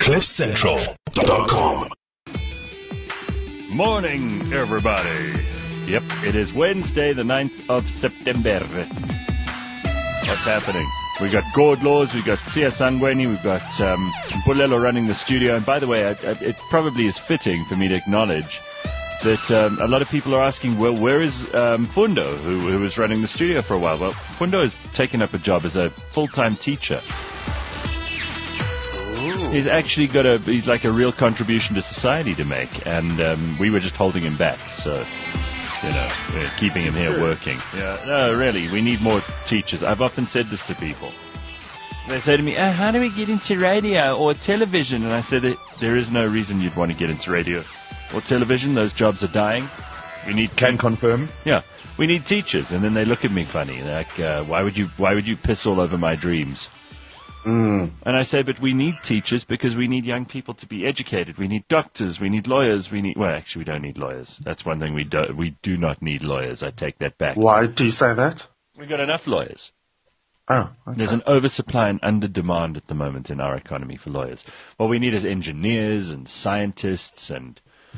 CliffCentral.com. Morning, everybody. Yep, it is Wednesday, the 9th of September. What's happening? We got Gord Laws, we got Sia Sangweni, we've got Bulelo running the studio. And by the way, it probably is fitting for me to acknowledge that a lot of people are asking, well, where is Fundo, who was running the studio for a while? Well, Fundo has taken up a job as a full-time teacher. He's actually he's like a real contribution to society to make, and we were just holding him back, so, we're keeping him here working. Yeah, no, really, we need more teachers. I've often said this to people. They say to me, how do we get into radio or television? And I said, there is no reason you'd want to get into radio or television. Those jobs are dying. Can confirm. Yeah, we need teachers. And then they look at me funny, like, why would you piss all over my dreams? And I say, but we need teachers because we need young people to be educated. We need doctors. We need lawyers. Actually, we don't need lawyers. That's one thing we do not need lawyers. I take that back. Why do you say that? We've got enough lawyers. Oh, okay. There's an oversupply and under demand at the moment in our economy for lawyers. What we need is engineers and scientists and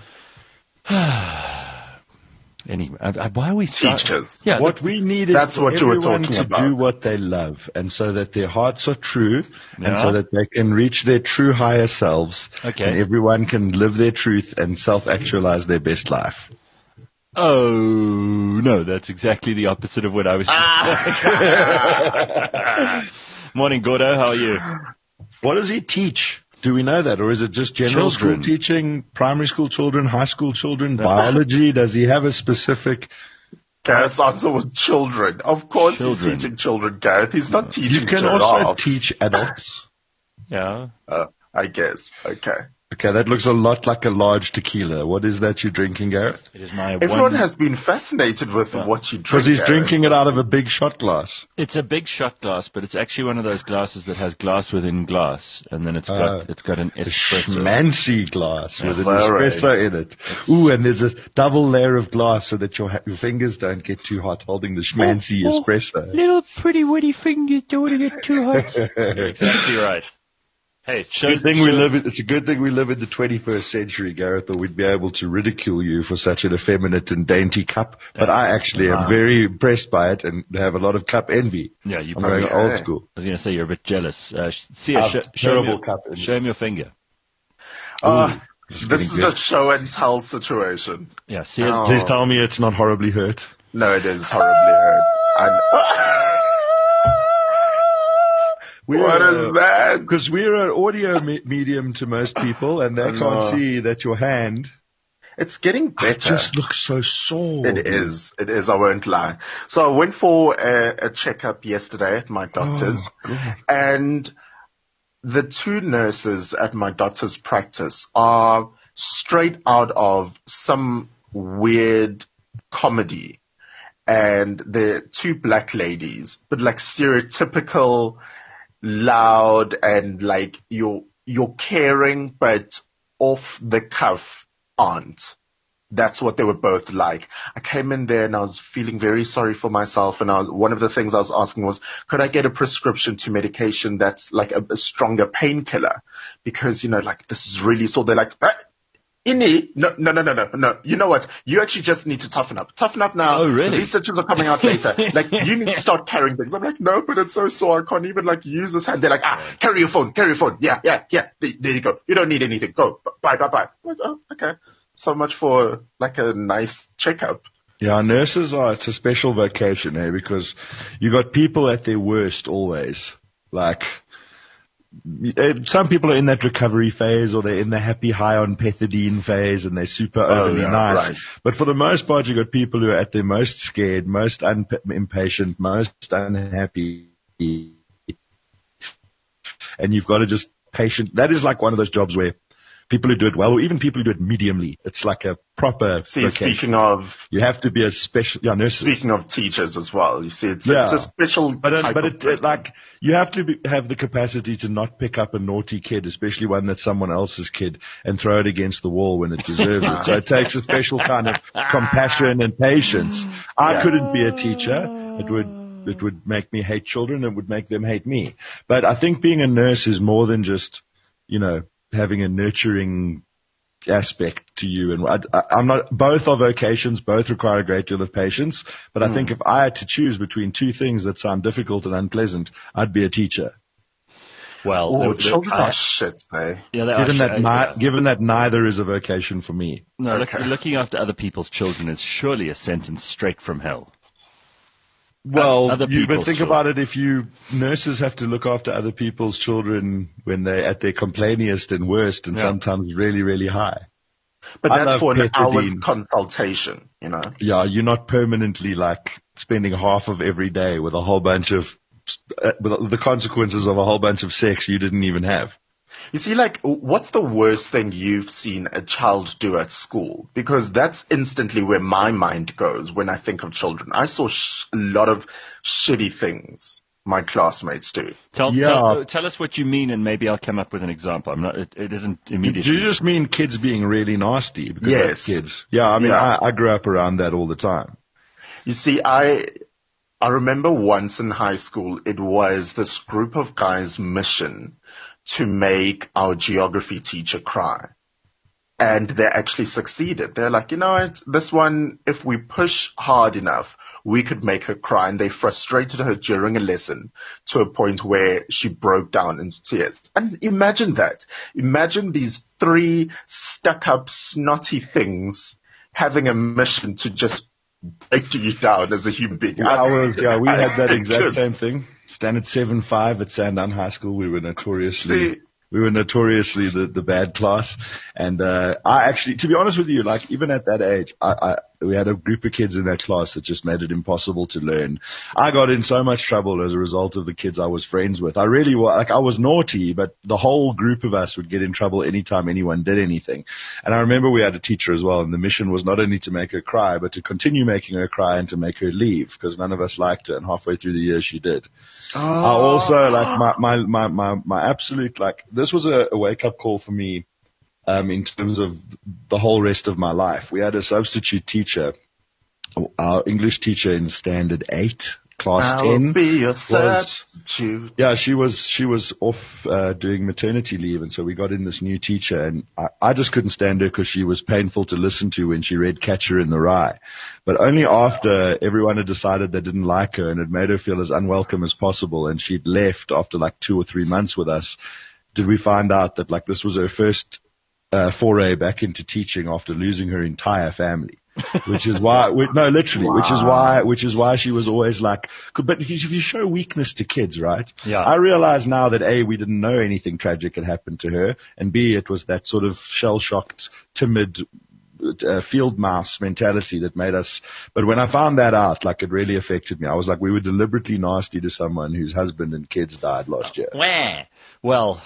anyway, why are we teachers? Yeah, what we need is that's what you were everyone talking to about. do what they love, and so that their hearts are true, and so that they can reach their true higher selves. Okay. And everyone can live their truth and self-actualize their best life. Oh, no, that's exactly the opposite of what I was Morning, Gordo, how are you? What does he teach? Do we know that? Or is it just general Children. school teaching, primary school children, high school children, biology? Does he have a specific... Gareth's answer was children. Of course he's teaching children, Gareth. He's not teaching You can giraffes. also teach adults. Yeah. I guess. Okay. Okay, that looks a lot like a large tequila. What is that you're drinking, Gareth? It is my Everyone has been fascinated with what you drink. Because he's Gareth. drinking it out of a big shot glass. It's a big shot glass, but it's actually one of those glasses that has glass within glass, and then it's got an espresso. Schmancy glass with an Very. espresso in it. Ooh, and there's a double layer of glass so that your fingers don't get too hot holding the schmancy espresso. Little pretty witty fingers don't want to get too hot. You're exactly right. Hey, It's a good thing we live in the 21st century, Gareth, or we'd be able to ridicule you for such an effeminate and dainty cup. But I actually am very impressed by it and have a lot of cup envy. Yeah, you I'm probably going old school. I was going to say you're a bit jealous. Terrible cup envy. Show him your finger. This is a show and tell situation. Yeah, Please tell me it's not horribly hurt. No, it is horribly hurt. What is that? Because we're an audio medium to most people, and they can't see that your hand... It's getting better. It just looks so sore. It is. I won't lie. So I went for a checkup yesterday at my doctor's, and the two nurses at my doctor's practice are straight out of some weird comedy. And they're two black ladies, but like stereotypical, loud, and like you're caring, but off the cuff aunt. That's what they were both like. I came in there and I was feeling very sorry for myself. And one of the things I was asking was, could I get a prescription to medication that's like a stronger painkiller? Because, like this is really sore. They're like, Inni, no. You know what? You actually just need to toughen up. Toughen up now. Oh, really? These stitches are coming out later. Like, you need to start carrying things. I'm like, no, but it's so sore. I can't even like use this hand. They're like, carry your phone. Yeah. There you go. You don't need anything. Go. Bye. I'm like, oh, okay. So much for like a nice checkup. Yeah, nurses it's a special vocation, because you got people at their worst always. Like, some people are in that recovery phase, or they're in the happy high on pethidine phase, and they're super overly nice. Right. But for the most part, you got people who are at their most scared, most impatient, most unhappy, and you've got to just patient. That is like one of those jobs where people who do it well, or even people who do it mediumly, it's like a proper vocation. Speaking of... You have to be a special... Yeah, nurses. Speaking of teachers as well, you see, it's a special you have to have the capacity to not pick up a naughty kid, especially one that's someone else's kid, and throw it against the wall when it deserves it. So it takes a special kind of compassion and patience. I couldn't be a teacher. It would make me hate children. It would make them hate me. But I think being a nurse is more than just, having a nurturing aspect to you. And I'm not, both are vocations, both require a great deal of patience. But I think if I had to choose between two things that sound difficult and unpleasant, I'd be a teacher. Well, children are shit, eh? Yeah, given that neither is a vocation for me. No, looking after other people's children is surely a sentence straight from hell. Well, but think about it. If nurses have to look after other people's children when they're at their complainiest and worst, and sometimes really, really high. But that's for an hour's consultation, you know? Yeah, you're not permanently like spending half of every day with a whole bunch of, with the consequences of a whole bunch of sex you didn't even have. You see, like, what's the worst thing you've seen a child do at school? Because that's instantly where my mind goes when I think of children. I saw a lot of shitty things my classmates do. Tell us what you mean, and maybe I'll come up with an example. It isn't immediately. Do you just mean kids being really nasty? Because yes. Kids. Yeah, I mean, I grew up around that all the time. You see, I remember once in high school, it was this group of guys' mission to make our geography teacher cry. And they actually succeeded. They're like, this one, if we push hard enough, we could make her cry. And they frustrated her during a lesson to a point where she broke down into tears. And imagine that. Imagine these three stuck-up, snotty things having a mission to just break you down as a human being. We had that exact same thing. Standard 7-5 at Sandown High School. We were notoriously the bad class. And I actually, to be honest with you, like even at that age, we had a group of kids in that class that just made it impossible to learn. I got in so much trouble as a result of the kids I was friends with. I really was, like I was naughty, but the whole group of us would get in trouble anytime anyone did anything. And I remember we had a teacher as well, and the mission was not only to make her cry, but to continue making her cry and to make her leave, because none of us liked her, and halfway through the year she did. I also, like, my absolute, like, this was a wake-up call for me, in terms of the whole rest of my life. We had a substitute teacher, our English teacher in Standard 8, Class 10. Be your substitute. Yeah, she was off, doing maternity leave, and so we got in this new teacher, and I just couldn't stand her because she was painful to listen to when she read Catcher in the Rye. But only after everyone had decided they didn't like her and had made her feel as unwelcome as possible, and she'd left after like 2 or 3 months with us, did we find out that like this was her first foray back into teaching after losing her entire family. Which is why, which is why she was always like, but if you show weakness to kids, right? Yeah. I realize now that A, we didn't know anything tragic had happened to her, and B, it was that sort of shell-shocked, timid, field mouse mentality that made us, but when I found that out, like it really affected me. I was like, we were deliberately nasty to someone whose husband and kids died last year. Well,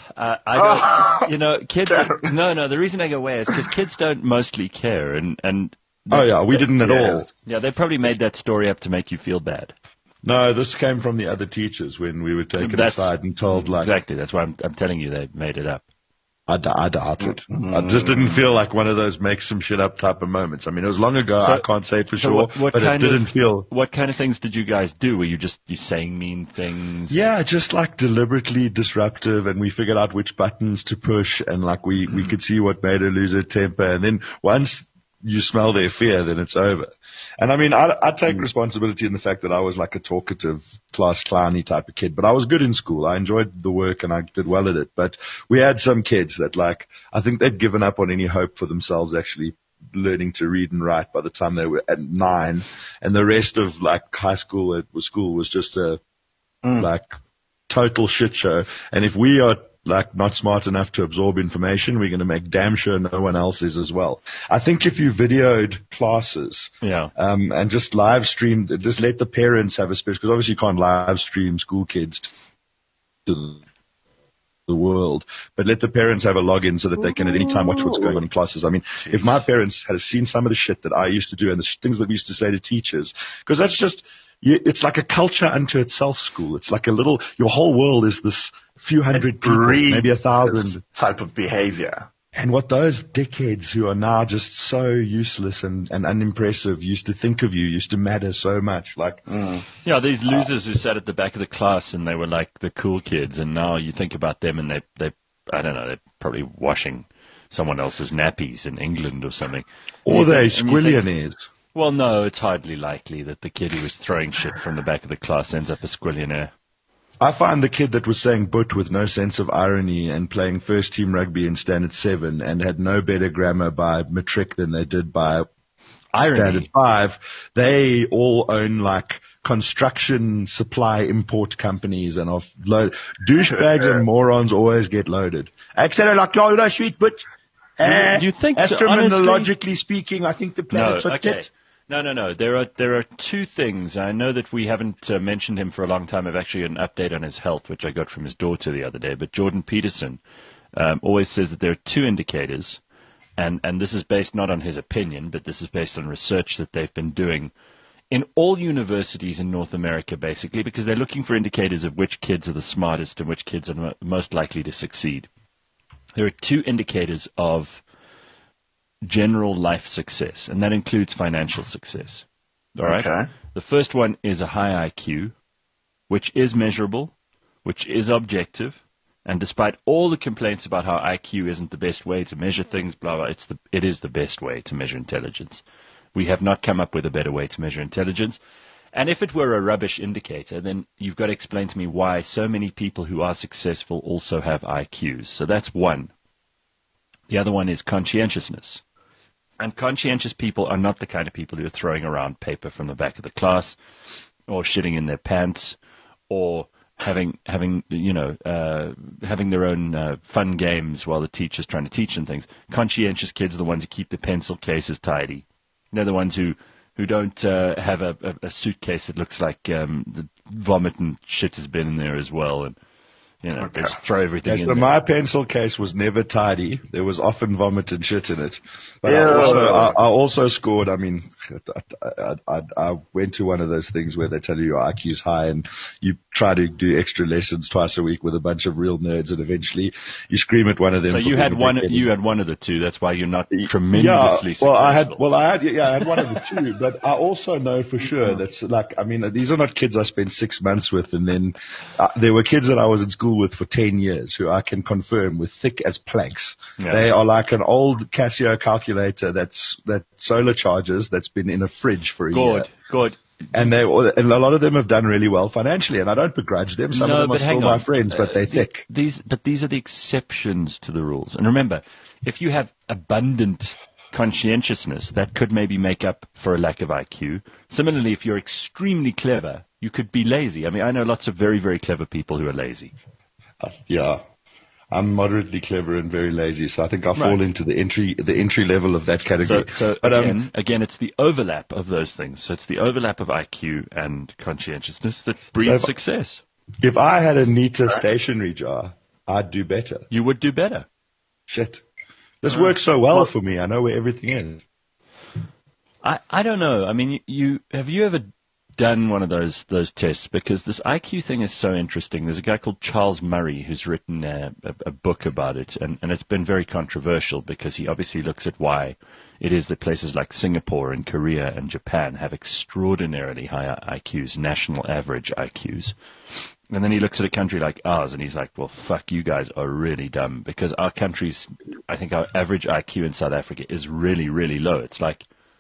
kids, the reason I go away is because kids don't mostly care, and we didn't at all. Yeah, they probably made that story up to make you feel bad. No, this came from the other teachers when we were taken aside and told like... Exactly, that's why I'm telling you they made it up. I doubt it. I just didn't feel like one of those make some shit up type of moments. I mean, it was long ago, I can't say for sure, but it didn't feel... What kind of things did you guys do? Were you saying mean things? Yeah, just like deliberately disruptive, and we figured out which buttons to push, and like we could see what made her lose her temper, and then once you smell their fear, then it's over. And I mean, I take responsibility in the fact that I was like a talkative, class clowny type of kid, but I was good in school. I enjoyed the work and I did well at it. But we had some kids that like, I think they'd given up on any hope for themselves actually learning to read and write by the time they were at 9. And the rest of like high school was just a like total shit show. And if we are like not smart enough to absorb information, we're going to make damn sure no one else is as well. I think if you videoed classes, and just live streamed, just let the parents have a space, because obviously you can't live stream school kids to the world, but let the parents have a login so that they can at any time watch what's going on in classes. I mean, if my parents had seen some of the shit that I used to do and the things that we used to say to teachers, because that's just, it's like a culture unto itself, school. It's like your whole world is this few hundred people, maybe 1,000 type of behavior. And what those dickheads who are now just so useless and unimpressive used to think of used to matter so much. Like, yeah, these losers who sat at the back of the class and they were like the cool kids, and now you think about them and they I don't know, they're probably washing someone else's nappies in England or something. Or they're squillionaires. Well, no, it's hardly likely that the kid who was throwing shit from the back of the class ends up a squillionaire. I find the kid that was saying "but" with no sense of irony and playing first team rugby in Standard 7 and had no better grammar by matric than they did by Irony. Standard 5, they all own like construction supply import companies and douchebags and morons always get loaded. Actually, like, oh, no, sweet, but you think so, astronomically speaking, I think the planets are tit. No. There are two things. I know that we haven't mentioned him for a long time. I've actually got an update on his health, which I got from his daughter the other day. But Jordan Peterson always says that there are two indicators, and this is based not on his opinion, but this is based on research that they've been doing in all universities in North America, basically, because they're looking for indicators of which kids are the smartest and which kids are most likely to succeed. There are two indicators of general life success, and that includes financial success. All right? Okay. The first one is a high IQ, which is measurable, which is objective, and despite all the complaints about how IQ isn't the best way to measure things, blah, blah, it is the best way to measure intelligence. We have not come up with a better way to measure intelligence. And if it were a rubbish indicator, then you've got to explain to me why so many people who are successful also have IQs. So that's one. The other one is conscientiousness. And conscientious people are not the kind of people who are throwing around paper from the back of the class or shitting in their pants or having their own fun games while the teacher's trying to teach them things. Conscientious kids are the ones who keep the pencil cases tidy. They're the ones who don't have a suitcase that looks like the vomit and shit has been in there as well. And they just throw everything in there. My pencil case was never tidy. There was often vomit and shit in it. But Yeah. I also scored, I mean, I went to one of those things where they tell you your IQ's high and you try to do extra lessons twice a week with a bunch of real nerds and eventually you scream at one of them. So you had one of the two. That's why you're not tremendously successful. I had one of the two, but I also know for sure that's like, I mean, these are not kids I spent 6 months with and then there were kids that I was in school with for 10 years who I can confirm with thick as planks. Yeah. They are like an old Casio calculator that solar charges that's been in a fridge for a year. Good. And a lot of them have done really well financially, and I don't begrudge them. Some of them are still my friends, but they're thick. These are the exceptions to the rules. And remember, if you have abundant conscientiousness, that could maybe make up for a lack of IQ. Similarly, if you're extremely clever, you could be lazy. I mean, I know lots of very, very clever people who are lazy. Yeah. I'm moderately clever and very lazy, so I think I'll fall into the entry level of that category. So again, it's the overlap of those things. So it's the overlap of IQ and conscientiousness that breeds success. If I had a neater stationery jar, I'd do better. You would do better. Shit. This works so well for me. I know where everything is. I don't know. I mean, have you ever done one of those tests? Because this IQ thing is so interesting. There's a guy called Charles Murray who's written a book about it, and it's been very controversial because he obviously looks at why it is that places like Singapore and Korea and Japan have extraordinarily higher IQs, national average IQs. And then he looks at a country like ours and he's like, well, fuck, you guys are really dumb because our country's, I think our average IQ in South Africa is really, really low. It's like...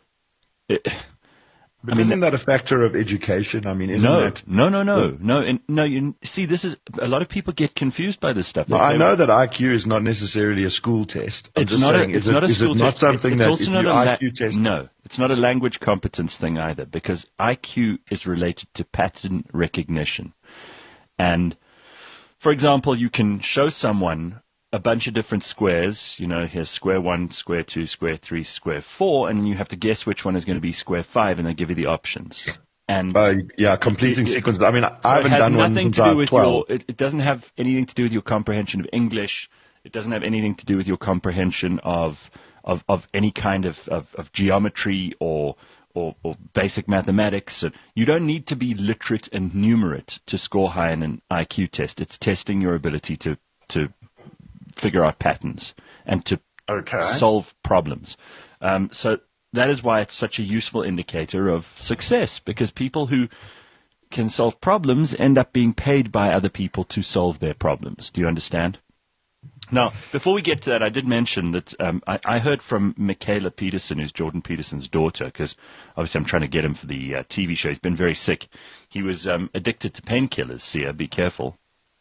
isn't that a factor of education? I mean, No. You see, this is a lot of people get confused by this stuff. I know that IQ is not necessarily a school test. Is it not something that if your IQ test? No, it's not a language competence thing either, because IQ is related to pattern recognition. And, for example, you can show someone a bunch of different squares, here's square 1, square 2, square 3, square 4, and you have to guess which one is going to be square 5, and they give you the options. And completing sequences. I mean, I haven't done one since I was 12. It doesn't have anything to do with your comprehension of English. It doesn't have anything to do with your comprehension of any kind of geometry or basic mathematics. You don't need to be literate and numerate to score high in an IQ test. It's testing your ability to figure out patterns and to solve problems. So that is why it's such a useful indicator of success, because people who can solve problems end up being paid by other people to solve their problems. Do you understand? Now, before we get to that, I did mention that I heard from Michaela Peterson, who's Jordan Peterson's daughter, because obviously I'm trying to get him for the TV show. He's been very sick. He was addicted to painkillers, Sia. Be careful.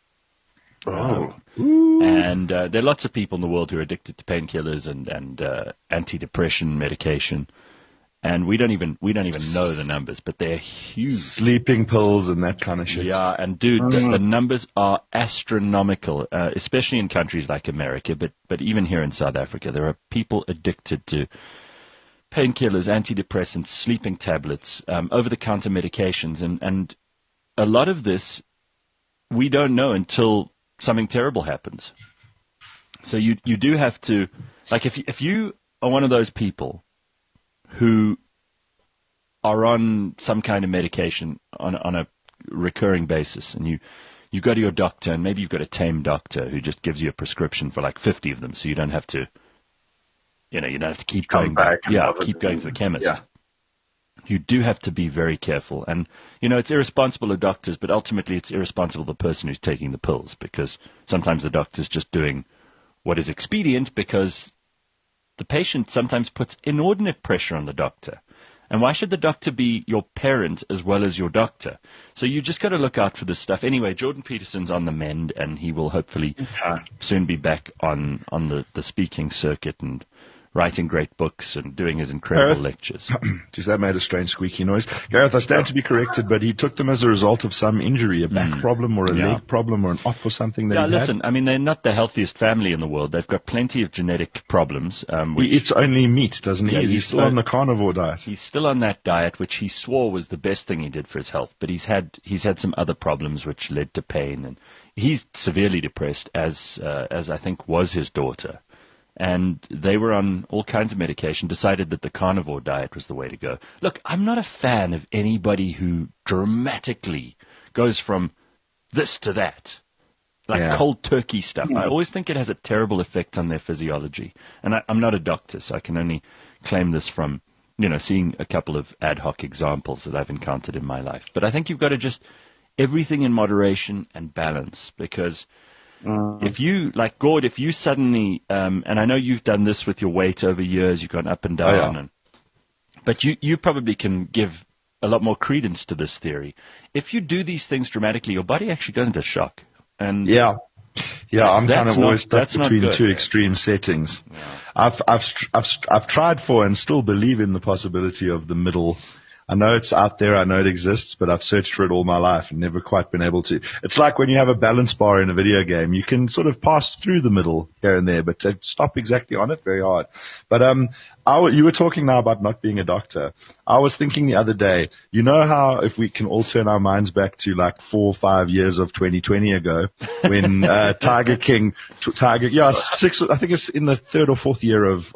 And there are lots of people in the world who are addicted to painkillers and antidepressant medication. And we don't even know the numbers, but they're huge. Sleeping pills and that kind of shit. Yeah, and dude, the numbers are astronomical, especially in countries like America, but even here in South Africa, there are people addicted to painkillers, antidepressants, sleeping tablets, over-the-counter medications, and a lot of this we don't know until something terrible happens. So you do have to, like, if you are one of those people who are on some kind of medication on a recurring basis, and you go to your doctor, and maybe you've got a tame doctor who just gives you a prescription for like 50 of them, so you don't have to, you don't have to keep going back. Yeah, keep going to the chemist. Yeah. You do have to be very careful, and it's irresponsible of doctors, but ultimately it's irresponsible of the person who's taking the pills, because sometimes the doctor's just doing what is expedient because the patient sometimes puts inordinate pressure on the doctor. And why should the doctor be your parent as well as your doctor? So you just got to look out for this stuff. Anyway, Jordan Peterson's on the mend, and he will hopefully soon be back on the speaking circuit and writing great books and doing his incredible lectures. Geez, that made a strange squeaky noise. Gareth, I stand to be corrected, but he took them as a result of some injury, a back problem or a leg problem or an op or something that he had. Listen, I mean, they're not the healthiest family in the world. They've got plenty of genetic problems. He eats only meat, doesn't he? Yeah, he's still on the carnivore diet. He's still on that diet, which he swore was the best thing he did for his health. But he's had some other problems which led to pain, and he's severely depressed, as I think was his daughter. And they were on all kinds of medication, decided that the carnivore diet was the way to go. Look, I'm not a fan of anybody who dramatically goes from this to that, like cold turkey stuff. I always think it has a terrible effect on their physiology. And I'm not a doctor, so I can only claim this from, seeing a couple of ad hoc examples that I've encountered in my life. But I think you've got to just everything in moderation and balance, because if you, like Gord, if you suddenly, and I know you've done this with your weight over years, you've gone up and down, but you probably can give a lot more credence to this theory. If you do these things dramatically, your body actually goes into shock. And I'm kind of always stuck between two extreme settings. Yeah. I've tried for and still believe in the possibility of the middle. I know it's out there, I know it exists, but I've searched for it all my life and never quite been able to. It's like when you have a balance bar in a video game. You can sort of pass through the middle here and there, but to stop exactly on it, very hard. But you were talking now about not being a doctor. I was thinking the other day, you know how if we can all turn our minds back to like 4 or 5 years of 2020 ago, when Tiger King, I think it's in the 3rd or 4th year of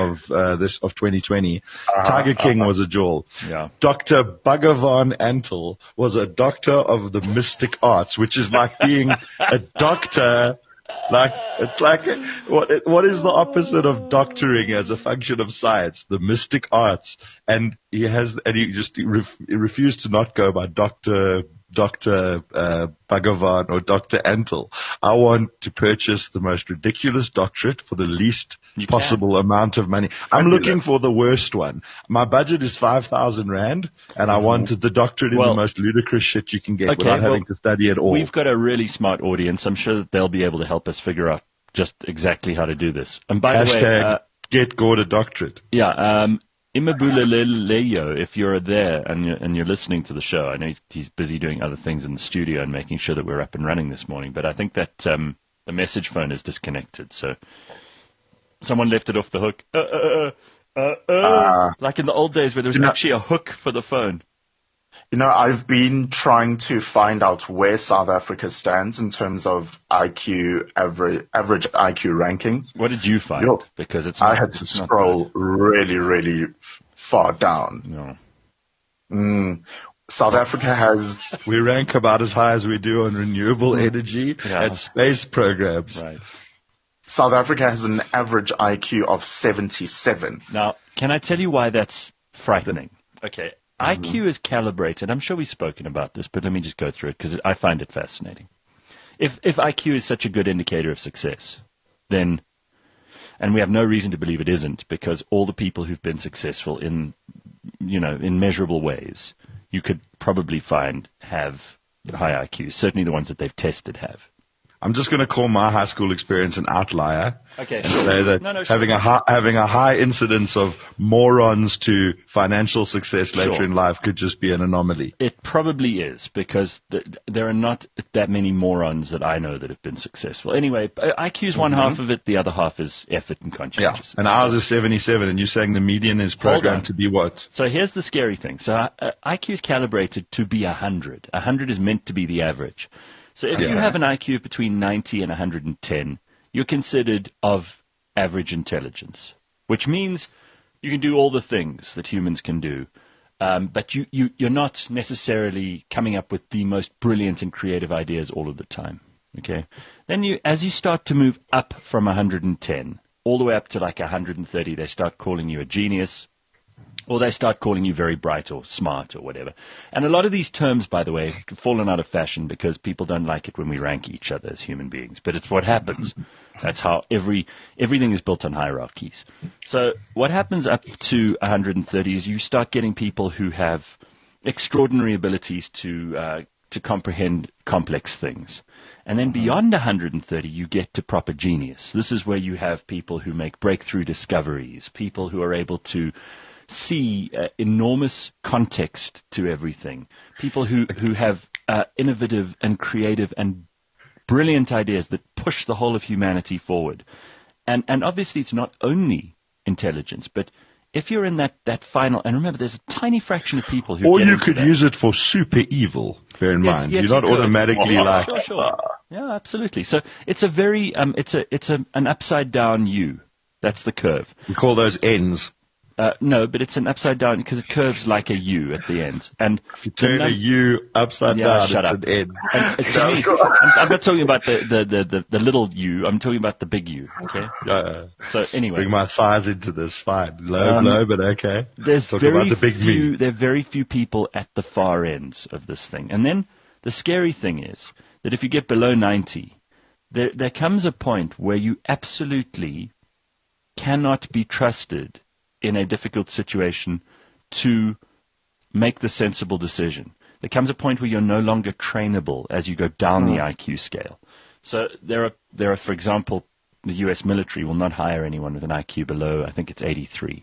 2020, Tiger King was a jewel. Yeah. Dr. Bhagavan Antle was a doctor of the mystic arts, which is like being a doctor. Like, it's like, what is the opposite of doctoring as a function of science? The mystic arts. And he refused to not go by Dr. Bhagavan or Dr. Antle. I want to purchase the most ridiculous doctorate for the least possible amount of money. I'm looking for the worst one. My budget is 5,000 Rand, and I wanted the doctorate in the most ludicrous shit you can get without having to study at all. We've got a really smart audience. I'm sure that they'll be able to help us figure out just exactly how to do this. And by the way, get Gord a doctorate. Yeah, Imabuleleleyo, if you're there and you're listening to the show, I know he's busy doing other things in the studio and making sure that we're up and running this morning, but I think that the message phone is disconnected, so someone left it off the hook. Like in the old days where there was actually a hook for the phone. I've been trying to find out where South Africa stands in terms of IQ, average IQ rankings. What did you find? Because I had to scroll really, really far down. No. South Africa has... We rank about as high as we do on renewable energy and space programs. Right. South Africa has an average IQ of 77. Now, can I tell you why that's frightening? Okay. IQ is calibrated. I'm sure we've spoken about this, but let me just go through it because I find it fascinating. If IQ is such a good indicator of success, then, and we have no reason to believe it isn't, because all the people who've been successful in measurable ways, you could probably find have high IQs. Certainly the ones that they've tested have. I'm just going to call my high school experience an outlier. Okay, and sure. say that having a high incidence of morons to financial success later in life could just be an anomaly. It probably is, because there are not that many morons that I know that have been successful. Anyway, IQ is one half of it, the other half is effort and conscientiousness. Yeah, and ours is 77, and you're saying the median is programmed to be what? So here's the scary thing. So IQ is calibrated to be 100. 100 is meant to be the average. So if you have an IQ between 90 and 110, you're considered of average intelligence, which means you can do all the things that humans can do, but you're not necessarily coming up with the most brilliant and creative ideas all of the time. Okay? Then as you start to move up from 110 all the way up to like 130, they start calling you a genius, or they start calling you very bright or smart or whatever. And a lot of these terms, by the way, have fallen out of fashion because people don't like it when we rank each other as human beings. But it's what happens. That's how everything is built on hierarchies. So what happens up to 130 is you start getting people who have extraordinary abilities to comprehend complex things. And then beyond 130, you get to proper genius. This is where you have people who make breakthrough discoveries, people who are able to see enormous context to everything. People who have innovative and creative and brilliant ideas that push the whole of humanity forward. And obviously it's not only intelligence, but if you're in that final, and remember there's a tiny fraction of people who or get you into could that. use it for super evil, bear in mind. Yes, you're not you could. automatically like... Sure. Yeah, absolutely. So it's a very, it's an upside down U. That's the curve. We call those ends. No, but it's an upside down because it curves like a U at the end. And if you turn a U upside down, it's an end. I'm not talking about the little U. I'm talking about the big U. Okay. So anyway, bring my size into this. Fine, low, but okay. There's talk about the big few. There are very few people at the far ends of this thing. And then the scary thing is that if you get below 90, there comes a point where you absolutely cannot be trusted in a difficult situation to make the sensible decision. There comes a point where you're no longer trainable as you go down the IQ scale. So there are, for example, the U.S. military will not hire anyone with an IQ below, I think it's 83.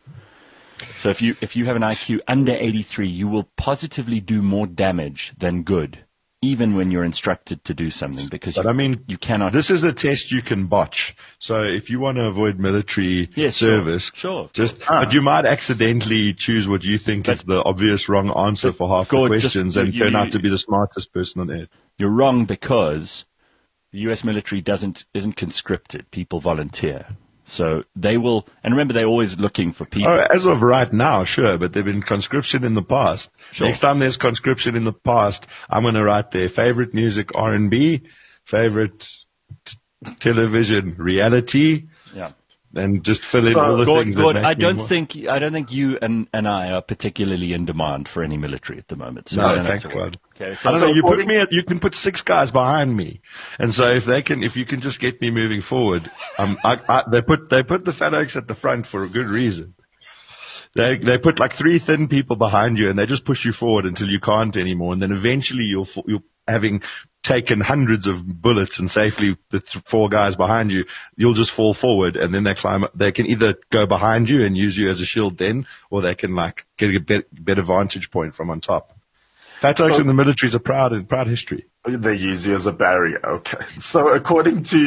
So if you have an IQ under 83, you will positively do more damage than good, even when you're instructed to do something, because you cannot. This is a test you can botch. So if you want to avoid military service, sure. But you might accidentally choose what you think is the obvious wrong answer for half the questions and turn out to be the smartest person on earth. You're wrong because the U.S. military isn't conscripted. People volunteer. So they will, and remember they're always looking for people. Oh, as of right now, sure, but there've been conscription in the past. Sure. Next time there's conscription in the past, I'm going to write their favorite music R&B, favorite television reality, and just fill in all the things that make I don't think you and I are particularly in demand for any military at the moment. So no, thank God. Okay, so I don't know. You can put 6 guys behind me, and so if you can just get me moving forward, they put the fat oaks at the front for a good reason. They put like 3 thin people behind you, and they just push you forward until you can't anymore, and then eventually you'll having taken hundreds of bullets and safely the 4 guys behind you, you'll just fall forward, and then they can either go behind you and use you as a shield then, or they can like get a better vantage point from on top. Fat oaks in the military is a proud history. They use you as a barrier. Okay. So according to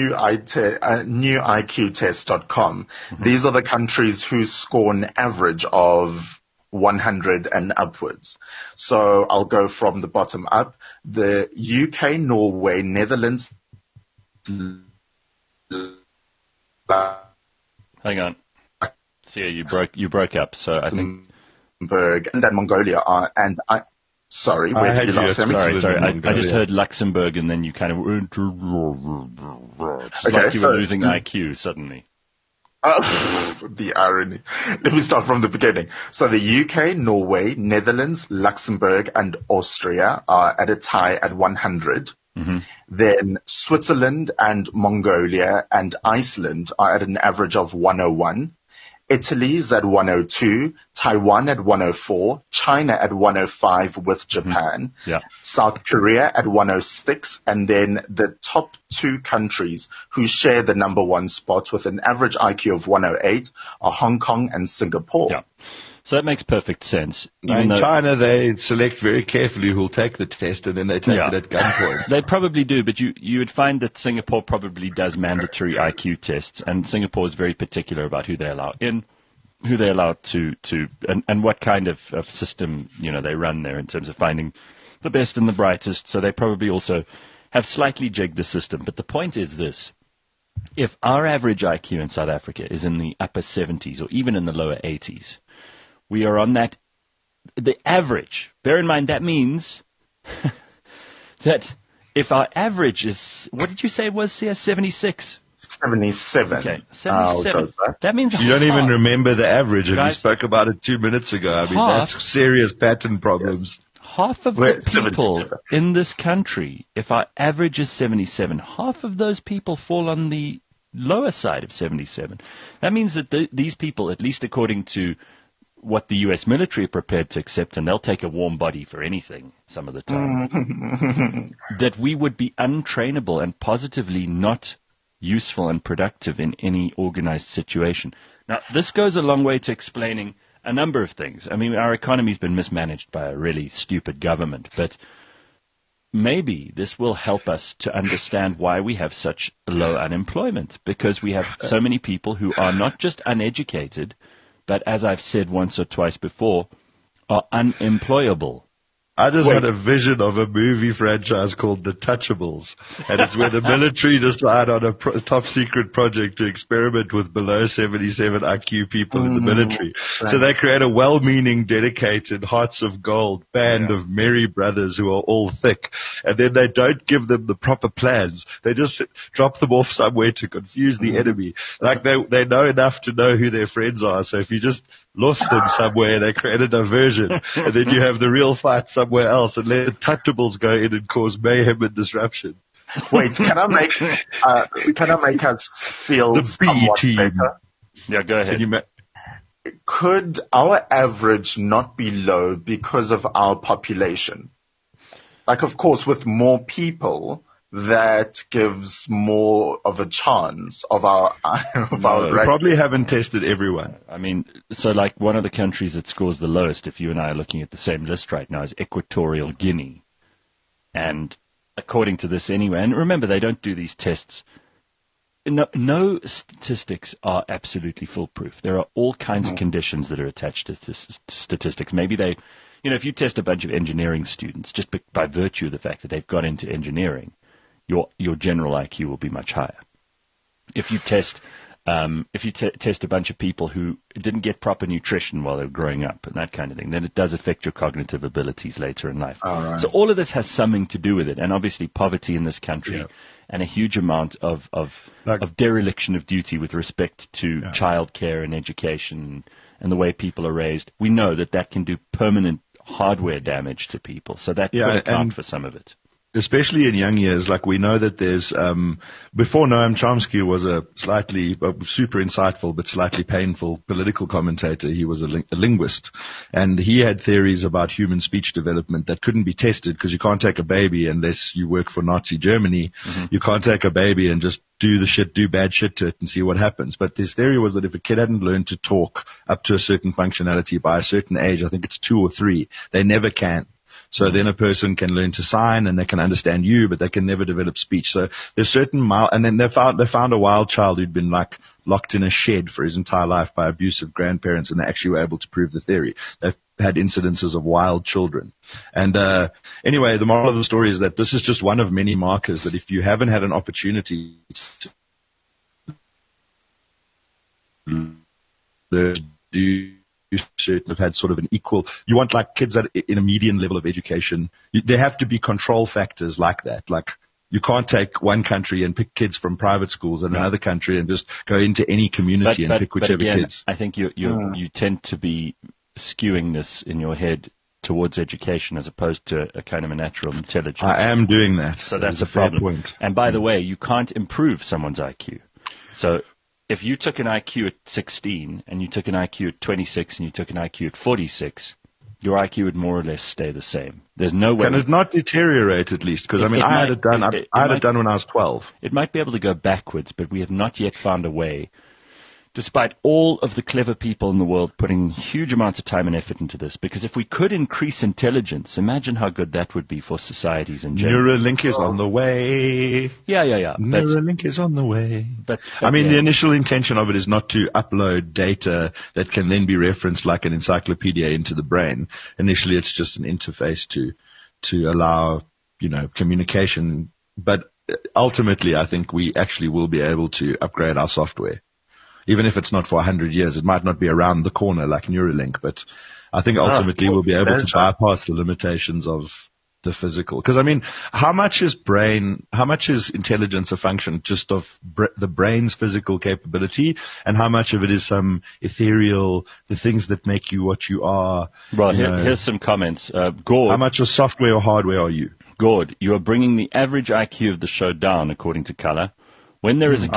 newiqtest.com, these are the countries who score an average of 100 and upwards. So I'll go from the bottom up. The UK, Norway, Netherlands. Hang on. See, you broke up. So I think and then Mongolia are, and sorry, where did you last hear me? Sorry. I just heard Luxembourg, and then you kind of like you were losing IQ suddenly. The irony. Let me start from the beginning. So the UK, Norway, Netherlands, Luxembourg, and Austria are at a tie at 100. Then Switzerland and Mongolia and Iceland are at an average of 101. Italy is at 102, Taiwan at 104, China at 105 with Japan, South Korea at 106, and then the top two countries who share the number one spot with an average IQ of 108 are Hong Kong and Singapore. Yeah. So that makes perfect sense. In China, they select very carefully who'll take the test, and then they take it at gunpoint. They probably do, but you would find that Singapore probably does mandatory IQ tests, and Singapore is very particular about who they allow in, who they allow and what kind of system they run there in terms of finding the best and the brightest. So they probably also have slightly jigged the system. But the point is this: if our average IQ in South Africa is in the upper 70s or even in the lower 80s. We are on the average. Bear in mind, that means that if our average is, what did you say it was, CS? 76? 77. Okay, 77. That means you don't even remember the average, and we spoke about it 2 minutes ago. I mean, that's serious pattern problems. Half of the people in this country, if our average is 77, half of those people fall on the lower side of 77. That means that these people, at least according to what the U.S. military are prepared to accept, and they'll take a warm body for anything some of the time, that we would be untrainable and positively not useful and productive in any organized situation. Now, this goes a long way to explaining a number of things. I mean, our economy's been mismanaged by a really stupid government, but maybe this will help us to understand why we have such low unemployment, because we have so many people who are not just uneducated, but as I've said once or twice before, are unemployable. I just had a vision of a movie franchise called The Touchables, and it's where the military decide on a top secret project to experiment with below 77 IQ people in the military. So they create a well-meaning, dedicated, hearts of gold band of merry brothers who are all thick, and then they don't give them the proper plans. They just drop them off somewhere to confuse the enemy. Like they know enough to know who their friends are, so if you just lost them somewhere, they create a diversion, and then you have the real fight somewhere else, and let touchables go in and cause mayhem and disruption. Wait, can I make us feel the B team better? Yeah, go ahead. Could our average not be low because of our population? Like, of course, with more people, that gives more of a chance of our We probably haven't tested everyone. I mean, so like one of the countries that scores the lowest, if you and I are looking at the same list right now, is Equatorial Guinea. And according to this anyway, and remember, they don't do these tests. No statistics are absolutely foolproof. There are all kinds of conditions that are attached to statistics. Maybe they, if you test a bunch of engineering students, just by virtue of the fact that they've got into engineering, your general IQ will be much higher. If you test test a bunch of people who didn't get proper nutrition while they were growing up and that kind of thing, then it does affect your cognitive abilities later in life. Right. So all of this has something to do with it, and obviously poverty in this country and a huge amount of dereliction of duty with respect to childcare and education and the way people are raised. We know that can do permanent hardware damage to people, so that could account for some of it. Especially in young years, like we know that there's, before Noam Chomsky was a super insightful but slightly painful political commentator, he was a linguist. And he had theories about human speech development that couldn't be tested because you can't take a baby unless you work for Nazi Germany. Mm-hmm. You can't take a baby and just do bad shit to it and see what happens. But his theory was that if a kid hadn't learned to talk up to a certain functionality by a certain age, I think it's 2 or 3, they never can. So then a person can learn to sign and they can understand you, but they can never develop speech. So there's certain and then they found a wild child who'd been like locked in a shed for his entire life by abusive grandparents, and they actually were able to prove the theory. They've had incidences of wild children. And anyway, the moral of the story is that this is just one of many markers that if you haven't had an opportunity to do certain have had sort of an equal, you want like kids that in a median level of education, there have to be control factors like that. Like you can't take one country and pick kids from private schools and another country and just go into any community and pick whichever kids. I think you tend to be skewing this in your head towards education as opposed to a kind of a natural intelligence. I am doing that. So that's a fair problem. point. And by the way, you can't improve someone's IQ. So if you took an IQ at 16 and you took an IQ at 26 and you took an IQ at 46, your IQ would more or less stay the same. There's no way. Can it not deteriorate at least? Because I had it done. I had it done when I was 12. It might be able to go backwards, but we have not yet found a way, despite all of the clever people in the world putting huge amounts of time and effort into this. Because if we could increase intelligence, imagine how good that would be for societies in general. Neuralink is on the way. Yeah. Neuralink is on the way. But I mean, the initial intention of it is not to upload data that can then be referenced like an encyclopedia into the brain. Initially, it's just an interface to allow, communication. But ultimately, I think we actually will be able to upgrade our software. Even if it's not for 100 years, it might not be around the corner like Neuralink, but I think ultimately we'll be able to bypass the limitations of the physical. Because, I mean, how much is intelligence a function just of the brain's physical capability, and how much of it is some ethereal, the things that make you what you are? Well, here's some comments. Gord, how much of software or hardware are you? Gord, you are bringing the average IQ of the show down, according to Color. When there is a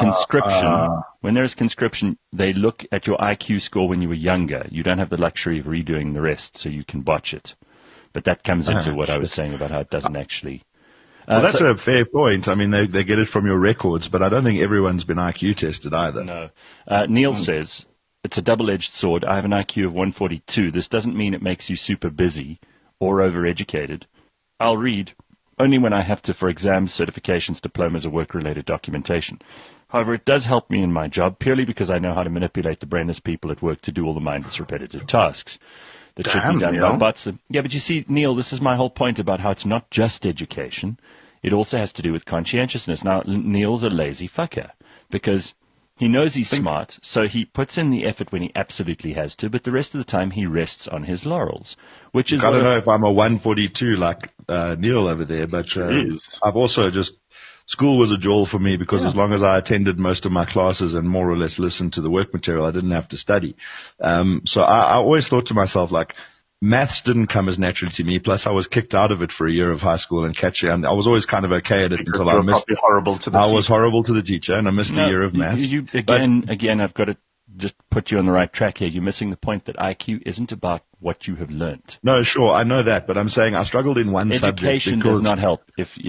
conscription, they look at your IQ score when you were younger. You don't have the luxury of redoing the rest, so you can botch it. But that comes into what I was saying about how it doesn't actually. Well, that's a fair point. I mean, they get it from your records, but I don't think everyone's been IQ tested either. No. Neil says, it's a double-edged sword. I have an IQ of 142. This doesn't mean it makes you super busy or overeducated. I'll read only when I have to for exams, certifications, diplomas, or work-related documentation. However, it does help me in my job purely because I know how to manipulate the brainless people at work to do all the mindless repetitive tasks that should be done by bots. Yeah, but you see, Neil, this is my whole point about how it's not just education. It also has to do with conscientiousness. Now, Neil's a lazy fucker because he knows he's smart, so he puts in the effort when he absolutely has to, but the rest of the time he rests on his laurels, which is... I don't know if I'm a 142 like Neil over there, but I've also school was a jewel for me because as long as I attended most of my classes and more or less listened to the work material, I didn't have to study. So I always thought to myself, like, maths didn't come as naturally to me. Plus, I was kicked out of it for a year of high school and I was always kind of okay at it until I missed. I was horrible to the teacher, and I missed a year of maths. Again, I've got to just put you on the right track here. You're missing the point that IQ isn't about what you have learnt. No, sure, I know that, but I'm saying I struggled in one subject. Education does not help.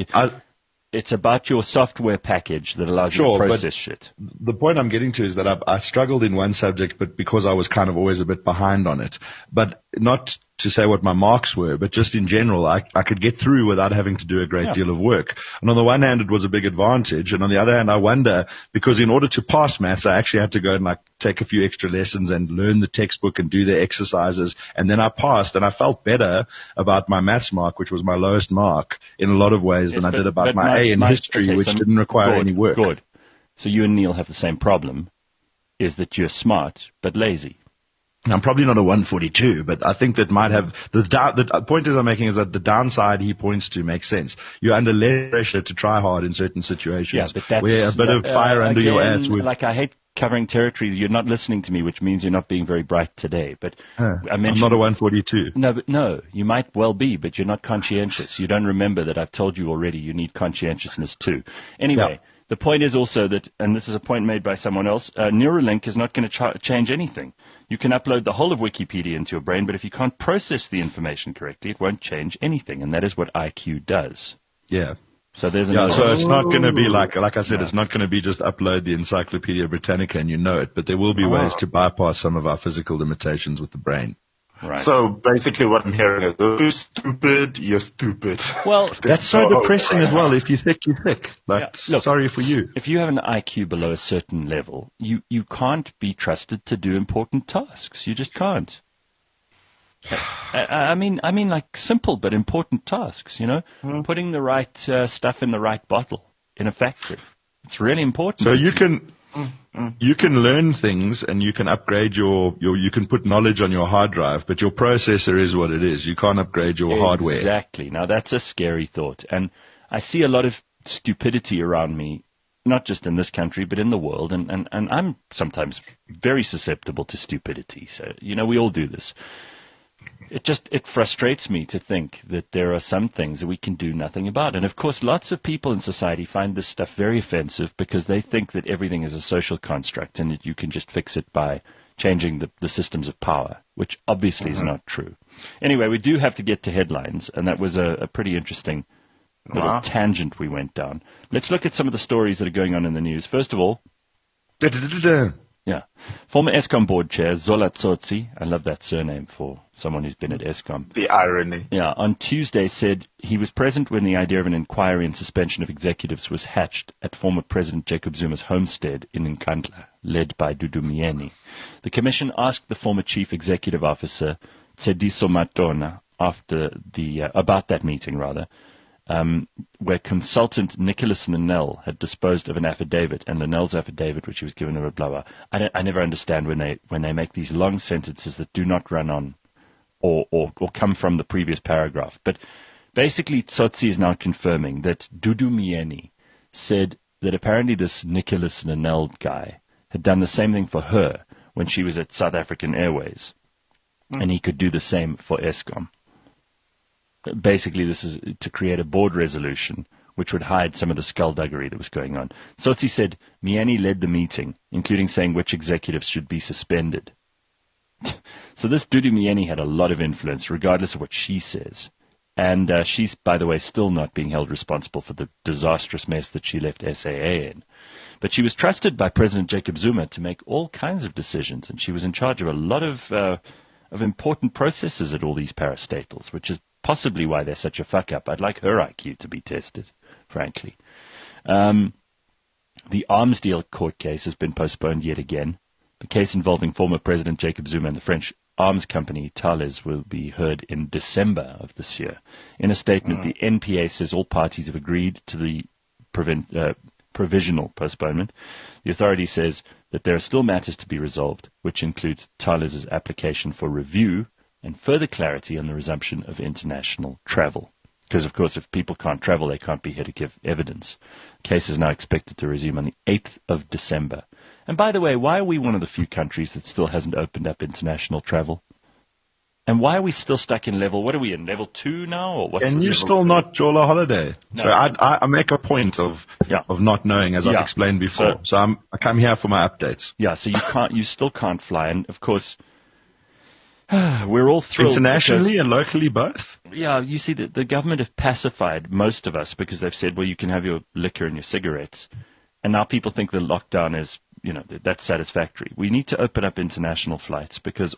It's about your software package that allows you to process shit. The point I'm getting to is that I struggled in one subject, but because I was kind of always a bit behind on it. But not to say what my marks were, but just in general, I could get through without having to do a great deal of work. And on the one hand, it was a big advantage. And on the other hand, I wonder, because in order to pass maths, I actually had to go and take a few extra lessons and learn the textbook and do the exercises. And then I passed, and I felt better about my maths mark, which was my lowest mark in a lot of ways than I did about my A in history, which didn't require any work. Good. So you and Neil have the same problem, is that you're smart but lazy. I'm probably not a 142, but I think that might have the point I'm making is that the downside he points to makes sense. You're under less pressure to try hard in certain situations. Yeah, but where a bit of fire under your ass would. Like, I hate covering territory. You're not listening to me, which means you're not being very bright today. But I'm not a 142. No, you might well be, but you're not conscientious. You don't remember that I've told you already. You need conscientiousness too. Anyway. Yeah. The point is also that, and this is a point made by someone else, Neuralink is not going to change anything. You can upload the whole of Wikipedia into your brain, but if you can't process the information correctly, it won't change anything, and that is what IQ does. Yeah. So there's another. So it's not going to be like I said, it's not going to be just upload the Encyclopedia Britannica and you know it, but there will be ways to bypass some of our physical limitations with the brain. Right. So basically what I'm hearing is, if you're stupid, you're stupid. Well, that's so depressing as well. If you're thick, you're thick. Look, sorry for you. If you have an IQ below a certain level, you can't be trusted to do important tasks. You just can't. I mean like simple but important tasks, putting the right stuff in the right bottle in a factory. It's really important. So you can learn things and you can upgrade you can put knowledge on your hard drive, but your processor is what it is. You can't upgrade your hardware. Exactly. Now that's a scary thought. And I see a lot of stupidity around me, not just in this country, but in the world. And I'm sometimes very susceptible to stupidity. So, we all do this. It frustrates me to think that there are some things that we can do nothing about. And of course, lots of people in society find this stuff very offensive because they think that everything is a social construct and that you can just fix it by changing the systems of power, which obviously is not true. Anyway, we do have to get to headlines, and that was a pretty interesting little tangent we went down. Let's look at some of the stories that are going on in the news. First of all, yeah, former Eskom board chair Zola Tsotsi, I love that surname for someone who's been at Eskom. The irony. Yeah, on Tuesday said he was present when the idea of an inquiry and suspension of executives was hatched at former President Jacob Zuma's homestead in Nkandla, led by Dudu Myeni. The commission asked the former chief executive officer, Tsediso Matona, about that meeting, where consultant Nicholas Linnell had disposed of an affidavit, and Linnell's affidavit, which he was given a blah blah. I never understand when they make these long sentences that do not run on or come from the previous paragraph. But basically, Tsotsi is now confirming that Dudu Myeni said that apparently this Nicholas Linnell guy had done the same thing for her when she was at South African Airways, and he could do the same for Eskom. Basically, this is to create a board resolution which would hide some of the skullduggery that was going on. Tsotsi said Myeni led the meeting, including saying which executives should be suspended. So this Dudu Myeni had a lot of influence, regardless of what she says. And she's, by the way, still not being held responsible for the disastrous mess that she left SAA in. But she was trusted by President Jacob Zuma to make all kinds of decisions, and she was in charge of a lot of important processes at all these parastatals, which is possibly why they're such a fuck-up. I'd like her IQ to be tested, frankly. The arms deal court case has been postponed yet again. The case involving former President Jacob Zuma and the French arms company Thales will be heard in December of this year. In a statement, the NPA says all parties have agreed to the provisional postponement. The authority says that there are still matters to be resolved, which includes Thales' application for review and further clarity on the resumption of international travel. Because, of course, if people can't travel, they can't be here to give evidence. The case is now expected to resume on the 8th of December. And by the way, why are we one of the few countries that still hasn't opened up international travel? And why are we still stuck in what are we in, level 2 now? Or what's and you're still not Jola Holiday. No. So I make a point of not knowing, as I've explained before. So I come here for my updates. Yeah, so you still can't fly. And, of course, we're all thrilled. Internationally and locally both? Yeah, you see, the government have pacified most of us because they've said, well, you can have your liquor and your cigarettes. And now people think the lockdown is, that's satisfactory. We need to open up international flights because...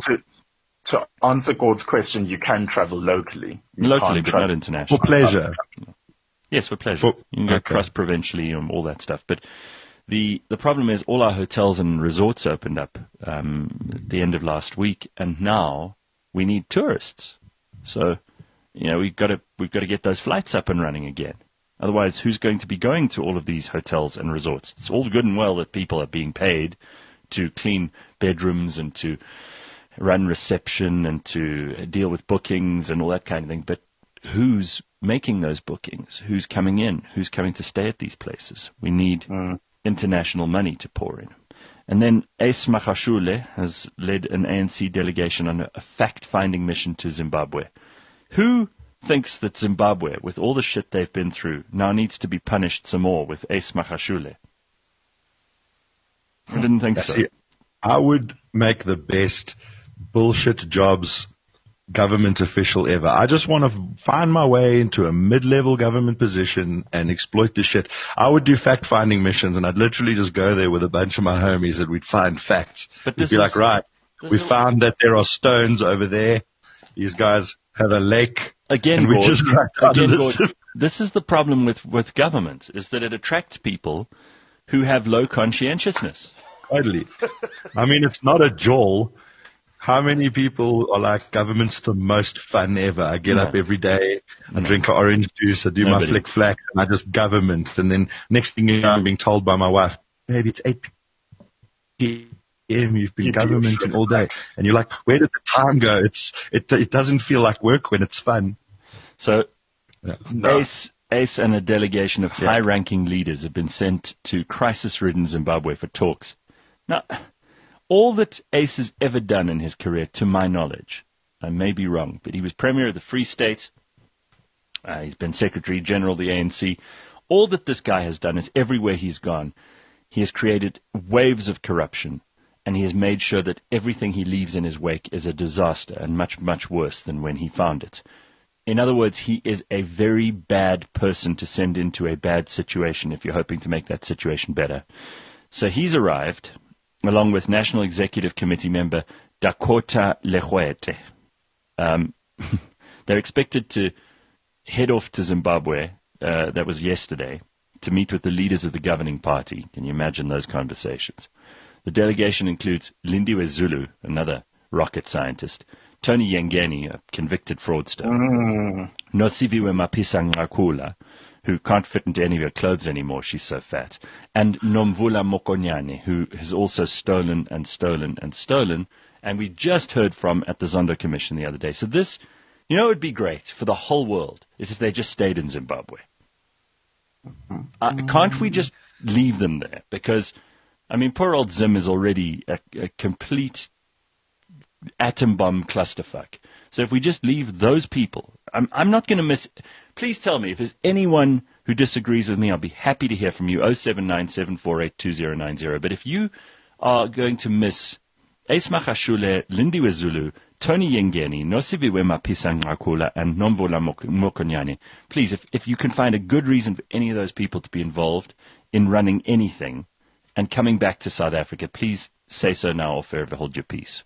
To answer Gord's question, you can travel locally. Locally, but not internationally. For pleasure. Yes, for pleasure. You can go cross-provincially and all that stuff. But the problem is all our hotels and resorts opened up at the end of last week, and now we need tourists. So, we've got to get those flights up and running again. Otherwise, who's going to be going to all of these hotels and resorts? It's all good and well that people are being paid to clean bedrooms and to run reception and to deal with bookings and all that kind of thing. But who's making those bookings? Who's coming in? Who's coming to stay at these places? We need international money to pour in. And then Ace Magashule has led an ANC delegation on a fact-finding mission to Zimbabwe. Who thinks that Zimbabwe, with all the shit they've been through, now needs to be punished some more with Ace Magashule? I didn't think so. I would make the best bullshit jobs government official ever. I just want to find my way into a mid-level government position and exploit the shit. I would do fact-finding missions, and I'd literally just go there with a bunch of my homies and we'd find facts. But we'd be like, right, we found that there are stones over there. These guys have a lake. Again, Gord, this is the problem with government, is that it attracts people who have low conscientiousness. Totally. I mean, it's not a jawl. How many people are like, government's the most fun ever? I get up every day, I drink an orange juice, I do my flick-flack, and I just government. And then next thing you know, I'm being told by my wife, baby, it's 8 p.m., you've been governmenting all day. And you're like, where did the time go? It doesn't feel like work when it's fun. So, Ace and a delegation of high-ranking leaders have been sent to crisis-ridden Zimbabwe for talks. Now, all that Ace has ever done in his career, to my knowledge, I may be wrong, but he was Premier of the Free State. He's been Secretary General of the ANC. All that this guy has done is everywhere he's gone, he has created waves of corruption, and he has made sure that everything he leaves in his wake is a disaster and much, much worse than when he found it. In other words, he is a very bad person to send into a bad situation if you're hoping to make that situation better. So he's arrived, along with National Executive Committee member Dakota Legoete. They're expected to head off to Zimbabwe, that was yesterday, to meet with the leaders of the governing party. Can you imagine those conversations? The delegation includes Lindiwe Zulu, another rocket scientist, Tony Yengeni, a convicted fraudster, Nosiviwe Mapisa-Nqakula, who can't fit into any of her clothes anymore, she's so fat, and Nomvula Mokonyane, who has also stolen and stolen and stolen, and we just heard from at the Zondo Commission the other day. So this, you know, it would be great for the whole world is if they just stayed in Zimbabwe. Can't we just leave them there? Because, I mean, poor old Zim is already a complete atom bomb clusterfuck. So if we just leave those people, I'm not going to miss. Please tell me if there's anyone who disagrees with me. I'll be happy to hear from you. 0797482090. But if you are going to miss Ace Magashule, Lindiwe Zulu, Tony Yengeni, Nosiviwe Mapisa-Nqakula, and Nomvula Mokonyane, please, if you can find a good reason for any of those people to be involved in running anything and coming back to South Africa, please say so now or forever hold your peace.